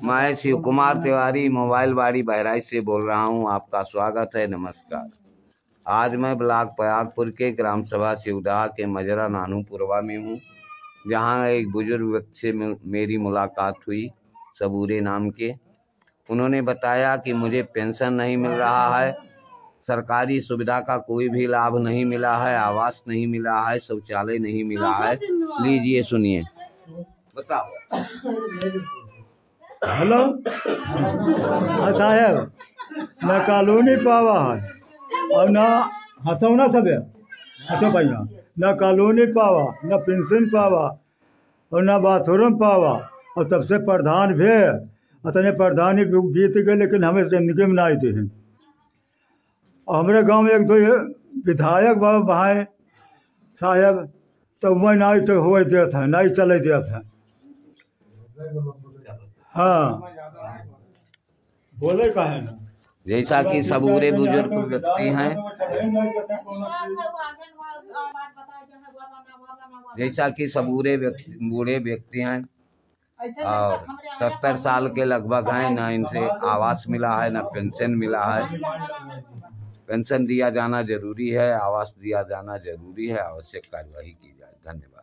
मैं शिव कुमार तिवारी मोबाइल बाड़ी बहराइच से बोल रहा हूं। आपका स्वागत है, नमस्कार। आज मैं ब्लॉक पयागपुर के ग्राम सभा शिवडा के मजरा नानूपुरवा में हूं, जहां एक बुजुर्ग व्यक्ति से मेरी मुलाकात हुई, सबूरे नाम के। उन्होंने बताया कि मुझे पेंशन नहीं मिल रहा है, सरकारी सुविधा का कोई भी लाभ नहीं मिला है, आवास नहीं मिला है, शौचालय नहीं मिला है। लीजिए सुनिए। बताओ। हेलो साहब, न कॉलोनी पावा है और न हंसौना सब है, न कॉलोनी पावा, न पेंशन पावा और न बाथरूम पावा। और तब से प्रधान भी है, अतने प्रधान ही जीत गए, लेकिन हमें जिंदगी में नहीं थे। और हमारे गांव में एक दो विधायक भाई साहब, तो वह नहीं तो हो दिया था, नहीं चले दिया था। हाँ, बोले का है ना। जैसा कि सबूरे बुजुर्ग व्यक्ति हैं, बूढ़े व्यक्ति हैं और 70 साल के लगभग हैं, न इनसे आवास मिला है, न पेंशन मिला है। पेंशन दिया जाना जरूरी है, आवास दिया जाना जरूरी है, आवश्यक कार्यवाही की जाए। धन्यवाद।